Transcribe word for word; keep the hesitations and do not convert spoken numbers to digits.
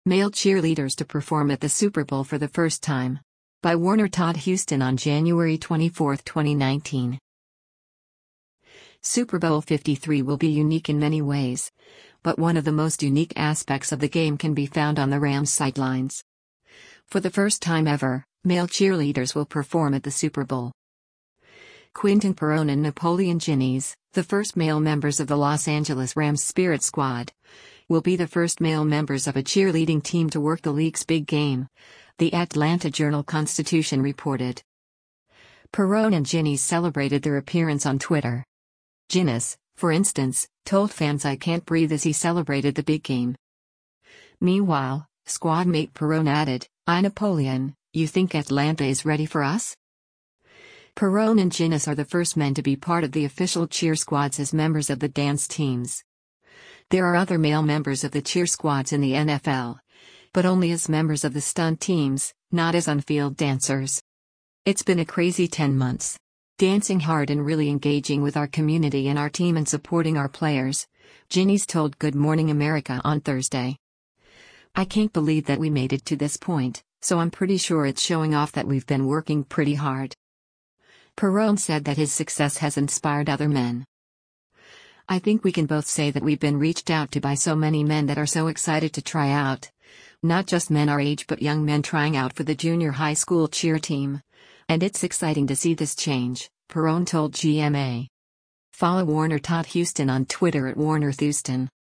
Male cheerleaders to perform at the Super Bowl for the first time. By Warner Todd Houston on January twenty-fourth, twenty nineteen. Super Bowl fifty-three will be unique in many ways, but one of the most unique aspects of the game can be found on the Rams sidelines. For the first time ever, male cheerleaders will perform at the Super Bowl. Quinton Perrone and Napoleon Diniz, the first male members of the Los Angeles Rams Spirit Squad, will be the first male members of a cheerleading team to work the league's big game, the Atlanta Journal-Constitution reported. Perrone and Diniz celebrated their appearance on Twitter. Diniz, for instance, told fans "I can't breathe" as he celebrated the big game. Meanwhile, squad mate Perrone added, "I Napoleon, you think Atlanta is ready for us?" Perrone and Diniz are the first men to be part of the official cheer squads as members of the dance teams. There are other male members of the cheer squads in the N F L, but only as members of the stunt teams, not as on-field dancers. It's been a crazy ten months. Dancing hard and really engaging with our community and our team and supporting our players, Diniz told Good Morning America on Thursday. "I can't believe that we made it to this point, so I'm pretty sure it's showing off that we've been working pretty hard." Perrone said that his success has inspired other men. "I think we can both say that we've been reached out to by so many men that are so excited to try out. Not just men our age but young men trying out for the junior high school cheer team. And it's exciting to see this change," Perrone told G M A. Follow Warner Todd Houston on Twitter at Warner Houston.